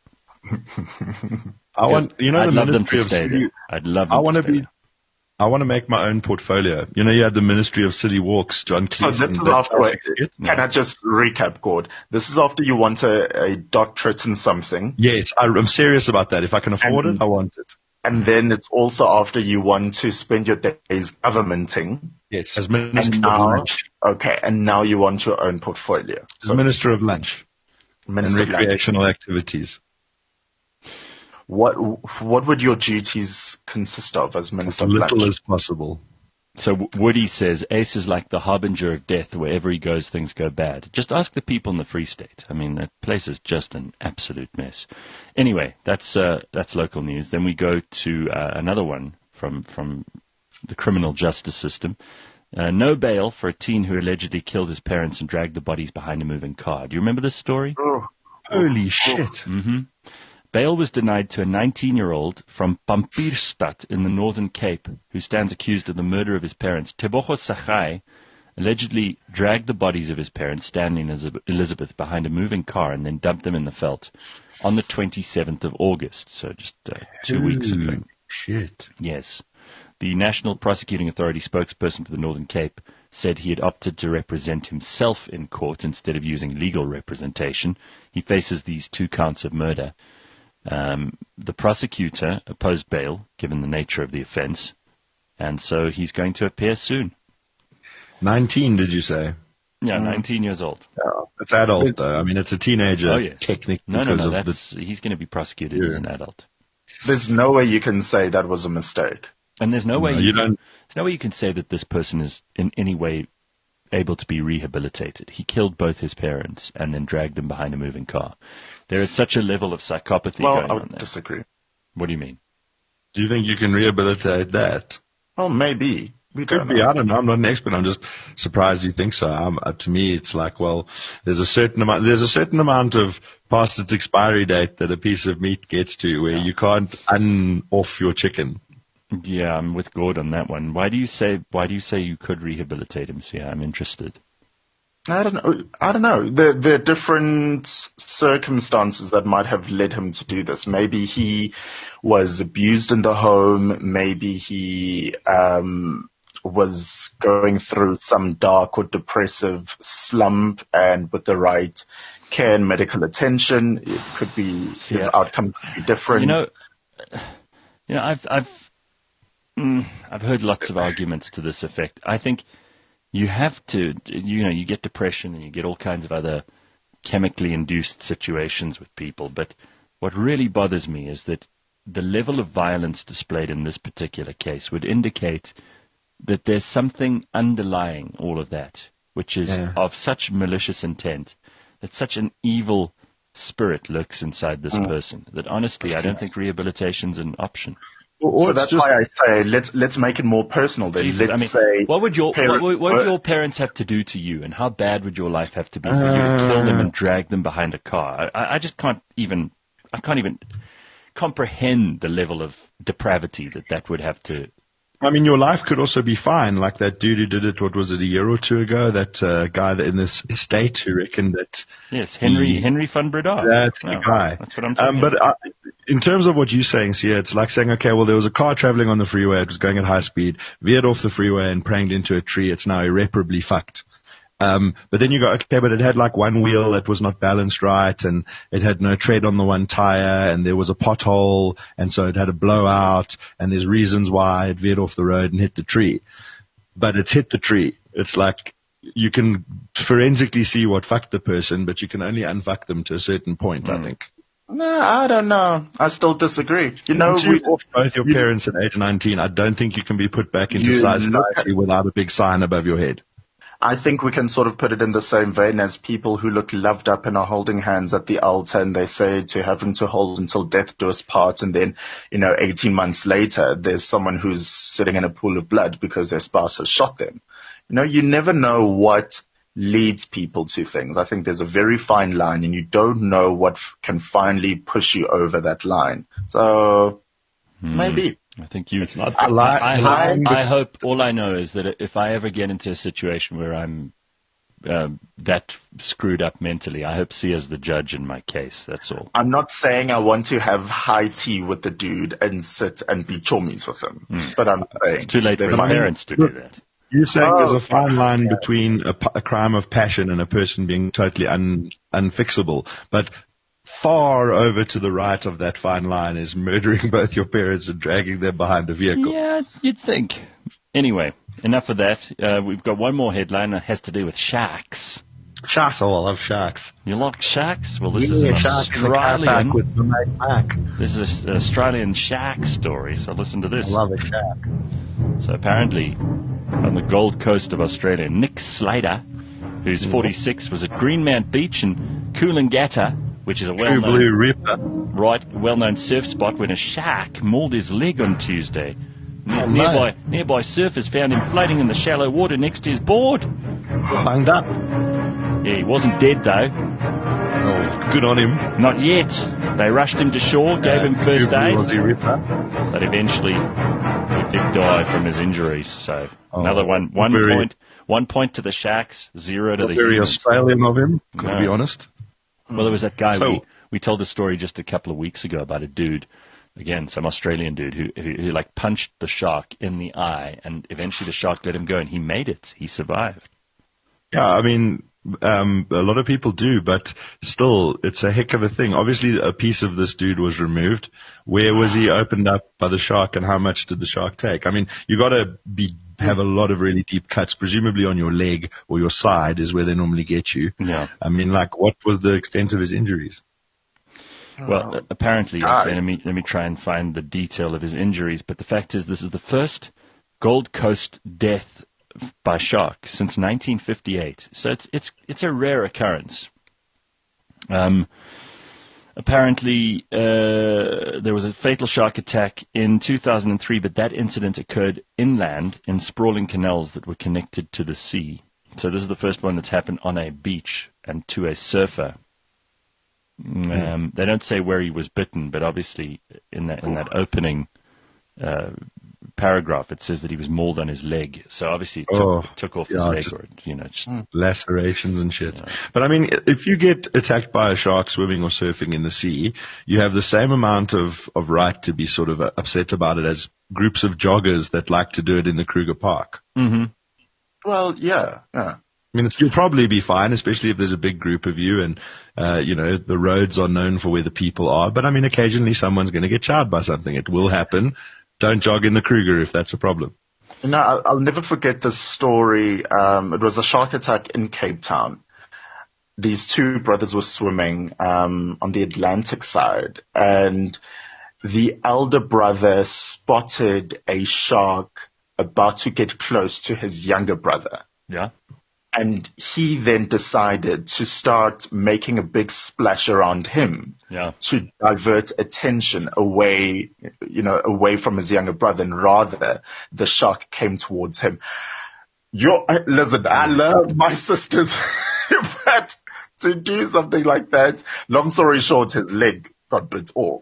I'd love them to stay there. I'd love them to stay there. I want to make my own portfolio. You know, you had the Ministry of City Walks, John Cleese. So this is after, can I just recap, Gord? This is after you want a doctorate in something. Yes, I'm serious about that. If I can afford it, I want it. And then it's also after you want to spend your days governmenting. Yes, as Minister of Lunch. Okay, and now you want your own portfolio. As Minister of Lunch and Recreational Activities. What would your duties consist of as Minister of Lunch? As little as possible. So Woody says, Ace is like the harbinger of death. Wherever he goes, things go bad. Just ask the people in the Free State. I mean, that place is just an absolute mess. Anyway, that's local news. Then we go to another one from the criminal justice system. No bail for a teen who allegedly killed his parents and dragged the bodies behind a moving car. Do you remember this story? Holy shit. Mm-hmm. Bail was denied to a 19-year-old from Pampierstad in the Northern Cape who stands accused of the murder of his parents. Tebogo Sagai allegedly dragged the bodies of his parents, Stanley and Elizabeth, behind a moving car and then dumped them in the veld on the 27th of August, so just 2 weeks ago. Shit. Yes. The National Prosecuting Authority spokesperson for the Northern Cape said he had opted to represent himself in court instead of using legal representation. He faces these 2 counts of murder. The prosecutor opposed bail, given the nature of the offence, and so he's going to appear soon. 19, did you say? Yeah, 19 years old. Oh, it's adult, though. I mean, it's a teenager. Oh, yes. Technically. No, he's going to be prosecuted as an adult. There's no way you can say that was a mistake. And there's no way there's no way you can say that this person is in any way able to be rehabilitated. He killed both his parents and then dragged them behind a moving car. There is such a level of psychopathy going on there. I would disagree. What do you mean? Do you think you can rehabilitate that? Well, maybe. Could be. I don't know. I'm not an expert. I'm just surprised you think so. To me, it's like, well, there's a certain amount of past its expiry date that a piece of meat gets to where you can't off your chicken. Yeah, I'm with Gord on that one. Why do you say you could rehabilitate him? See, I'm interested. I don't know. There are different circumstances that might have led him to do this. Maybe he was abused in the home. Maybe he was going through some dark or depressive slump, and with the right care and medical attention, it could be his outcome could be different. I've heard lots of arguments to this effect. I think you have to, you get depression and you get all kinds of other chemically induced situations with people. But what really bothers me is that the level of violence displayed in this particular case would indicate that there's something underlying all of that, which is of such malicious intent, that such an evil spirit lurks inside this person. That honestly, I don't think rehabilitation's an option. So that's why I say let's make it more personal. Then Jesus, let's say what would your parents have to do to you, and how bad would your life have to be for you to kill them and drag them behind a car? I just can't even comprehend the level of depravity that would have to. I mean, your life could also be fine, like that dude who did it. What was it, a year or two ago? That guy in this estate who reckoned that. Yes, Henry van Breda. That's the guy. That's what I'm talking about. But in terms of what you're saying, Sia, it's like saying, okay, well, there was a car traveling on the freeway. It was going at high speed, veered off the freeway and pranged into a tree. It's now irreparably fucked. But then you go, okay, but it had like one wheel that was not balanced right, and it had no tread on the one tire, and there was a pothole, and so it had a blowout, and there's reasons why it veered off the road and hit the tree. But it's hit the tree. It's like you can forensically see what fucked the person, but you can only unfuck them to a certain point, I think. No, I don't know. I still disagree. You know, we off both your parents at age 19. I don't think you can be put back into society without a big sign above your head. I think we can sort of put it in the same vein as people who look loved up and are holding hands at the altar, and they say to heaven to hold until death do us part, and then, 18 months later, there's someone who's sitting in a pool of blood because their spouse has shot them. You never know what leads people to things. I think there's a very fine line, and you don't know what can finally push you over that line. So, maybe. I think you. It's not a lie. I hope. All I know is that if I ever get into a situation where I'm that screwed up mentally, I hope Sia's the judge in my case. That's all. I'm not saying I want to have high tea with the dude and sit and be chummies with him, but I'm saying it's too late for his parents to do that. You're saying there's a fine line between a crime of passion and a person being totally unfixable, but far over to the right of that fine line is murdering both your parents and dragging them behind a vehicle. Yeah, you'd think. Anyway, enough of that. We've got one more headline that has to do with sharks. Sharks, I love sharks. You like sharks? Well, this is an Australian. This is an Australian shark story. So listen to this. I love a shark. So apparently, on the Gold Coast of Australia, Nick Slater, who's 46, was at Greenmount Beach in Coolangatta, which is a well-known surf spot, when a shark mauled his leg on Tuesday. Nearby surfers found him floating in the shallow water next to his board. Bunged up. Yeah, he wasn't dead though. Oh, good on him. Not yet. They rushed him to shore, gave him first aid, but eventually he did die from his injuries. So another one point to the sharks, 0 to the very humans. Australian of him, to be honest. Well, there was that guy, we told the story just a couple of weeks ago about a dude, again, some Australian dude who like punched the shark in the eye, and eventually the shark let him go, and he made it. He survived. Yeah, I mean, a lot of people do, but still, it's a heck of a thing. Obviously, a piece of this dude was removed. Where was he opened up by the shark, and how much did the shark take? I mean, you got to have a lot of really deep cuts, presumably on your leg or your side is where they normally get you. Yeah. I mean, like, what was the extent of his injuries? Well, apparently, let me try and find the detail of his injuries, but the fact is this is the first Gold Coast death by shark since 1958. So it's a rare occurrence. Apparently, there was a fatal shark attack in 2003, but that incident occurred inland in sprawling canals that were connected to the sea. So this is the first one that's happened on a beach and to a surfer. They don't say where he was bitten, but obviously in that opening paragraph it says that he was mauled on his leg. So obviously it took off his leg, lacerations and shit. Yeah. But I mean, if you get attacked by a shark swimming or surfing in the sea, you have the same amount of right to be sort of upset about it as groups of joggers that like to do it in the Kruger Park. Mm-hmm. Well, yeah. I mean, you'll probably be fine, especially if there's a big group of you and, the roads are known for where the people are. But I mean, occasionally someone's going to get charred by something. It will happen. Don't jog in the Kruger if that's a problem. I'll never forget this story. It was a shark attack in Cape Town. These two brothers were swimming on the Atlantic side, and the elder brother spotted a shark about to get close to his younger brother. Yeah. And he then decided to start making a big splash around him to divert attention away from his younger brother, and rather the shark came towards him. Listen, I love my sisters, but to do something like that, long story short, his leg got bit off.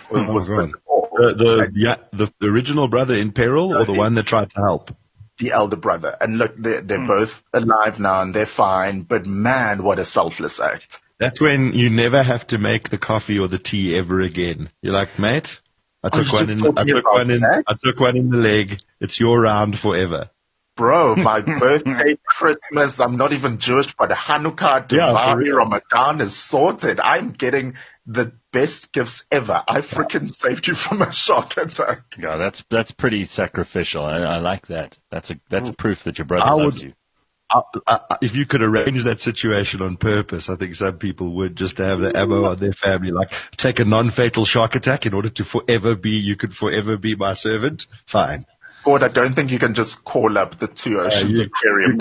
The original brother in peril, or the one that tried to help? The elder brother. And look, they're both alive now and they're fine, but man, what a selfless act. That's when you never have to make the coffee or the tea ever again. You're like, mate, I took one in the leg. It's your round forever. Bro, my birthday, Christmas, I'm not even Jewish, but Hanukkah, Diwali, Ramadan is sorted. I'm getting the best gifts ever. I freaking saved you from a shark attack. Yeah, that's pretty sacrificial. I like that. That's proof that your brother loves you. If you could arrange that situation on purpose, I think some people would, just to have the ammo on their family. Like, take a non-fatal shark attack in order to you could forever be my servant. Fine. Gord, I don't think you can just call up the Two Oceans Aquarium.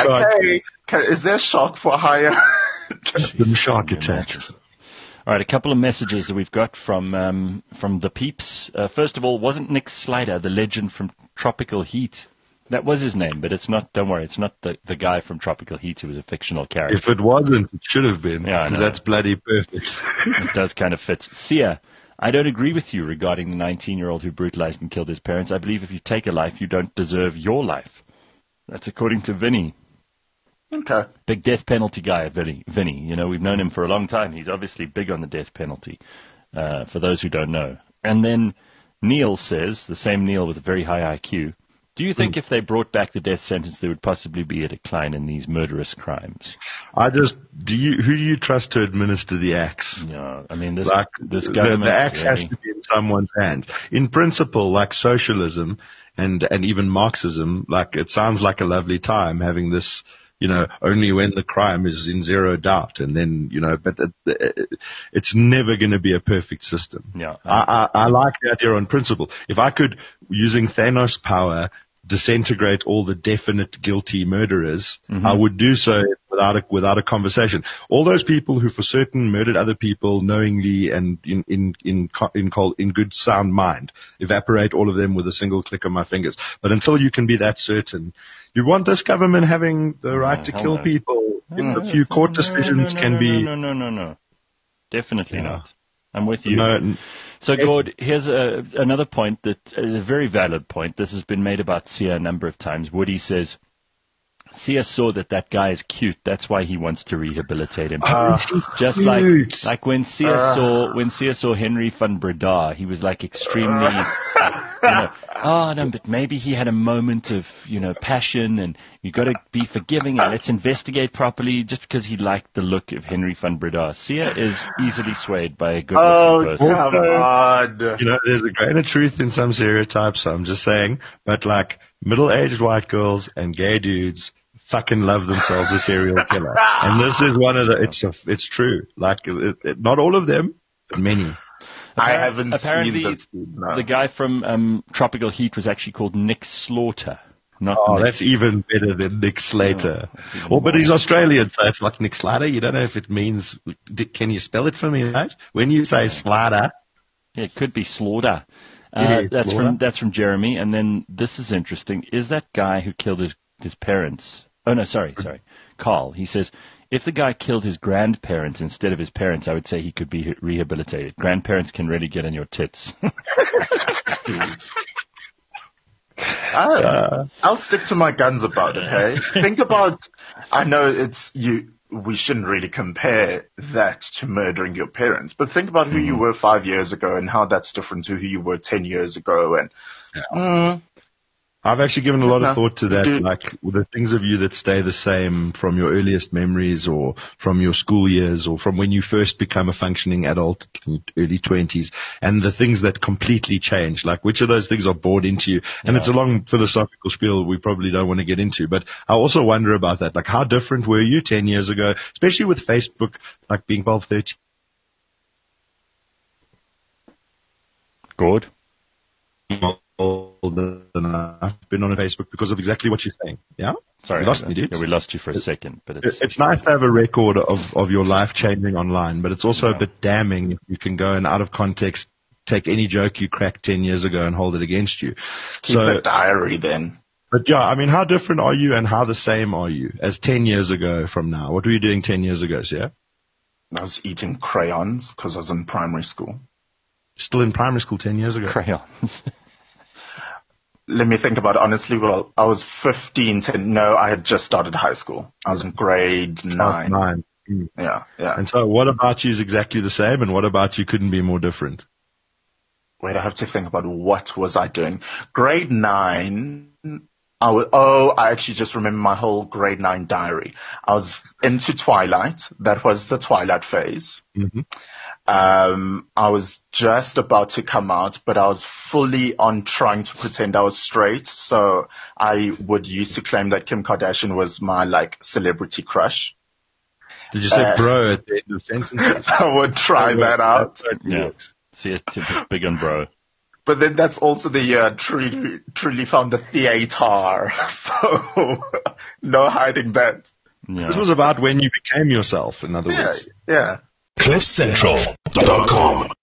Is there a shark for hire? Some shark attacks. All right, a couple of messages that we've got from the peeps. First of all, wasn't Nick Slider the legend from Tropical Heat? That was his name, but it's not. Don't worry, it's not the guy from Tropical Heat who was a fictional character. If it wasn't, it should have been. Yeah, because that's bloody perfect. It does kind of fit. Sia, I don't agree with you regarding the 19-year-old who brutalized and killed his parents. I believe if you take a life, you don't deserve your life. That's according to Vinny. Okay. Big death penalty guy, Vinny. You know, we've known him for a long time. He's obviously big on the death penalty, for those who don't know. And then Neil says, the same Neil with a very high IQ, do you think if they brought back the death sentence, there would possibly be a decline in these murderous crimes? Who do you trust to administer the axe? Yeah, I mean, this government... The axe has to be in someone's hands. In principle, like socialism and even Marxism, like, it sounds like a lovely time having this, you know, only when the crime is in zero doubt, and then, you know, but it's never going to be a perfect system. Yeah, I like the idea on principle. If I could, using Thanos' power, disintegrate all the definite guilty murderers, I would do so without a conversation. All those people who for certain murdered other people knowingly and in good sound mind, evaporate all of them with a single click of my fingers. But until you can be that certain, you want this government having the right to kill people. A few court decisions can be... No. Definitely not. I'm with you. So, Gord, here's another point that is a very valid point. This has been made about Sia a number of times. Woody says, Sia saw that guy is cute. That's why he wants to rehabilitate him. Just like when Sia saw Henry van Breda, he was like extremely, but maybe he had a moment of, passion, and you got to be forgiving and let's investigate properly, just because he liked the look of Henry van Breda. Sia is easily swayed by a good-looking person. Come on. There's a grain of truth in some stereotypes, so I'm just saying, but like middle-aged white girls and gay dudes fucking love themselves a serial killer. And this is one of it's true. Like, not all of them, but many. I haven't apparently, seen this. No. The guy from Tropical Heat was actually called Nick Slaughter. That's even better than Nick Slater. But he's Australian, so it's like Nick Slater. You don't know if it means, can you spell it for me, mate? When you say Slater. Yeah, it could be Slaughter. That's from Jeremy. And then this is interesting. Is that guy who killed his parents? Oh, no, sorry. Carl, he says, if the guy killed his grandparents instead of his parents, I would say he could be rehabilitated. Grandparents can really get on your tits. I'll stick to my guns about it, hey? Think about, I know we shouldn't really compare that to murdering your parents, but think about who you were 5 years ago and how that's different to who you were 10 years ago. And I've actually given a lot of thought to that, like the things of you that stay the same from your earliest memories or from your school years or from when you first become a functioning adult in early 20s, and the things that completely change, like which of those things are bored into you. And it's a long philosophical spiel we probably don't want to get into, but I also wonder about that. Like, how different were you 10 years ago, especially with Facebook, like being 12, 13? Good. Than I've been on Facebook because of exactly what you're saying. Yeah? Sorry, You lost me, dude. Yeah, we lost you for a second, but It's nice to have a record of your life changing online, but it's also a bit damning if you can go and out of context take any joke you cracked 10 years ago and hold it against you. Keep a diary then. But yeah, I mean, how different are you and how the same are you as 10 years ago from now? What were you doing 10 years ago, Sia? I was eating crayons because I was in primary school. Still in primary school 10 years ago? crayons. Let me think about it honestly. Well, I was 15 no, I had just started high school. I was in grade 9. 9. Yeah. And so what about you is exactly the same, and what about you couldn't be more different? Wait, I have to think about what was I doing. Grade 9, I actually just remember my whole grade 9 diary. I was into Twilight. That was the Twilight phase. Mm-hmm. I was just about to come out, but I was fully on trying to pretend I was straight. So I would used to claim that Kim Kardashian was my celebrity crush. Did you say bro at the end of sentences? I would try that out. Yeah. See it big and bro. But then that's also the year truly found a theater. So no hiding that. Yeah. This was about when you became yourself, in other words. Yeah. CliffCentral.com